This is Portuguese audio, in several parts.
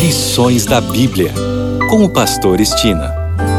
Lições da Bíblia, com o pastor Estina.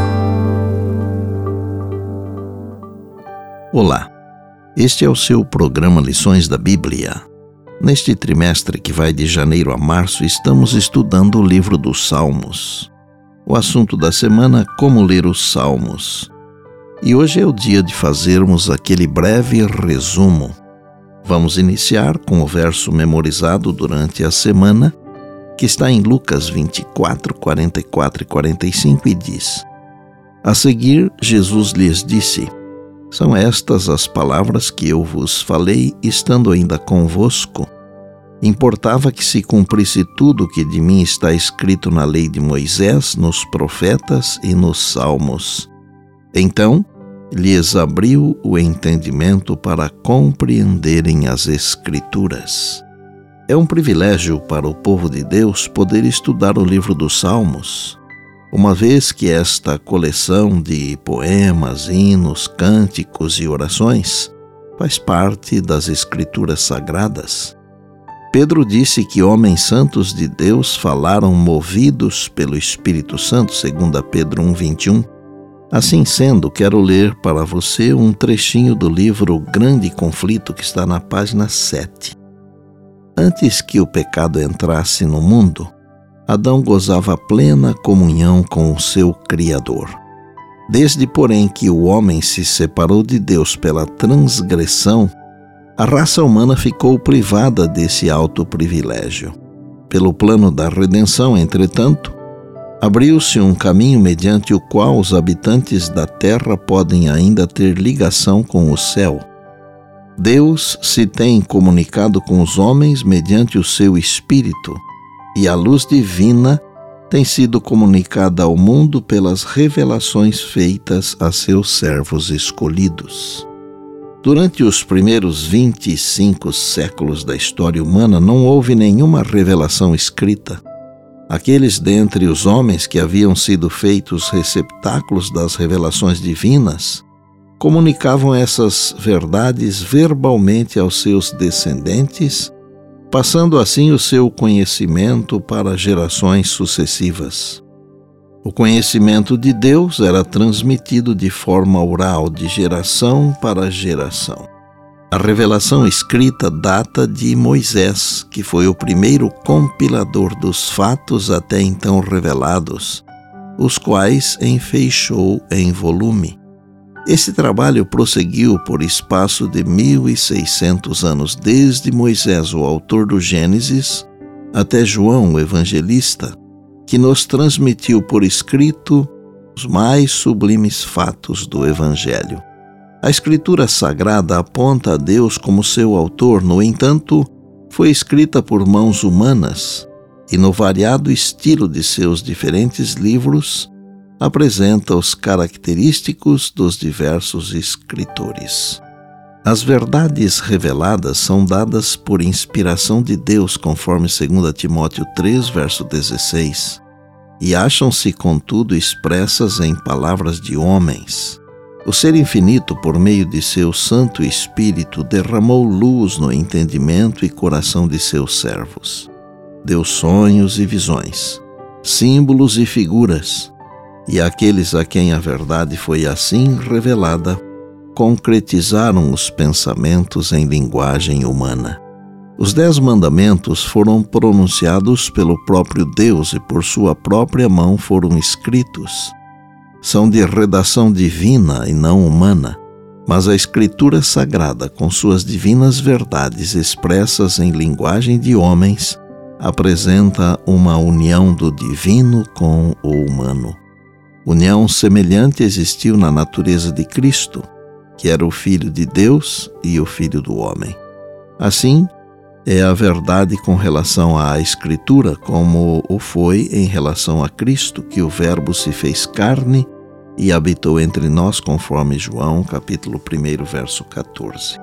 Olá, este é o seu programa Lições da Bíblia. Neste trimestre que vai de janeiro a março, estamos estudando o livro dos Salmos. O assunto da semana, como ler os Salmos. E hoje é o dia de fazermos aquele breve resumo. Vamos iniciar com o verso memorizado durante a semana, que está em Lucas 24, 44 e 45 e diz: A seguir, Jesus lhes disse: São estas as palavras que eu vos falei, estando ainda convosco. Importava que se cumprisse tudo o que de mim está escrito na lei de Moisés, nos profetas e nos salmos. Então, lhes abriu o entendimento para compreenderem as Escrituras. É um privilégio para o povo de Deus poder estudar o livro dos Salmos, uma vez que esta coleção de poemas, hinos, cânticos e orações faz parte das Escrituras Sagradas. Pedro disse que homens santos de Deus falaram movidos pelo Espírito Santo, 2 Pedro 1:21. Assim sendo, quero ler para você um trechinho do livro Grande Conflito, que está na página 7. Antes que o pecado entrasse no mundo, Adão gozava plena comunhão com o seu Criador. Desde, porém, que o homem se separou de Deus pela transgressão, a raça humana ficou privada desse alto privilégio. Pelo plano da redenção, entretanto, abriu-se um caminho mediante o qual os habitantes da terra podem ainda ter ligação com o céu. Deus se tem comunicado com os homens mediante o seu Espírito, e a luz divina tem sido comunicada ao mundo pelas revelações feitas a seus servos escolhidos. Durante os primeiros 25 séculos da história humana não houve nenhuma revelação escrita. Aqueles dentre os homens que haviam sido feitos receptáculos das revelações divinas comunicavam essas verdades verbalmente aos seus descendentes, passando assim o seu conhecimento para gerações sucessivas. O conhecimento de Deus era transmitido de forma oral, de geração para geração. A revelação escrita data de Moisés, que foi o primeiro compilador dos fatos até então revelados, os quais enfeixou em volume. Esse trabalho prosseguiu por espaço de 1.600 anos, desde Moisés, o autor do Gênesis, até João, o evangelista, que nos transmitiu por escrito os mais sublimes fatos do Evangelho. A Escritura Sagrada aponta a Deus como seu autor, no entanto, foi escrita por mãos humanas e, no variado estilo de seus diferentes livros, apresenta os característicos dos diversos escritores. As verdades reveladas são dadas por inspiração de Deus, conforme 2 Timóteo 3, verso 16, e acham-se, contudo, expressas em palavras de homens. O Ser Infinito, por meio de seu Santo Espírito, derramou luz no entendimento e coração de seus servos. Deu sonhos e visões, símbolos e figuras, e aqueles a quem a verdade foi assim revelada, concretizaram os pensamentos em linguagem humana. Os 10 mandamentos foram pronunciados pelo próprio Deus e por sua própria mão foram escritos. São de redação divina e não humana, mas a Escritura Sagrada, com suas divinas verdades expressas em linguagem de homens, apresenta uma união do divino com o humano. União semelhante existiu na natureza de Cristo, que era o Filho de Deus e o Filho do homem. Assim, é a verdade com relação à Escritura, como o foi em relação a Cristo, que o Verbo se fez carne e habitou entre nós, conforme João, capítulo 1, verso 14.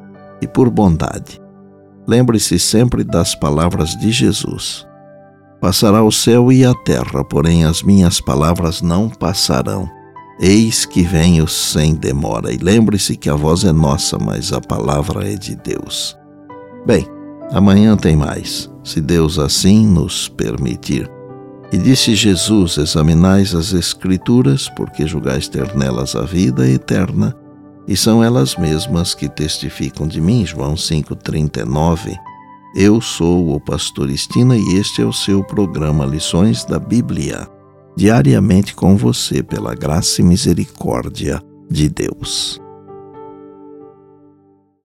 E por bondade, lembre-se sempre das palavras de Jesus: Passará o céu e a terra, porém as minhas palavras não passarão. Eis que venho sem demora. E lembre-se que a voz é nossa, mas a palavra é de Deus. Bem, amanhã tem mais, se Deus assim nos permitir. E disse Jesus: examinais as Escrituras, porque julgais ter nelas a vida eterna, e são elas mesmas que testificam de mim. João 5,39. Eu sou o pastor Estina e este é o seu programa Lições da Bíblia, diariamente com você, pela graça e misericórdia de Deus.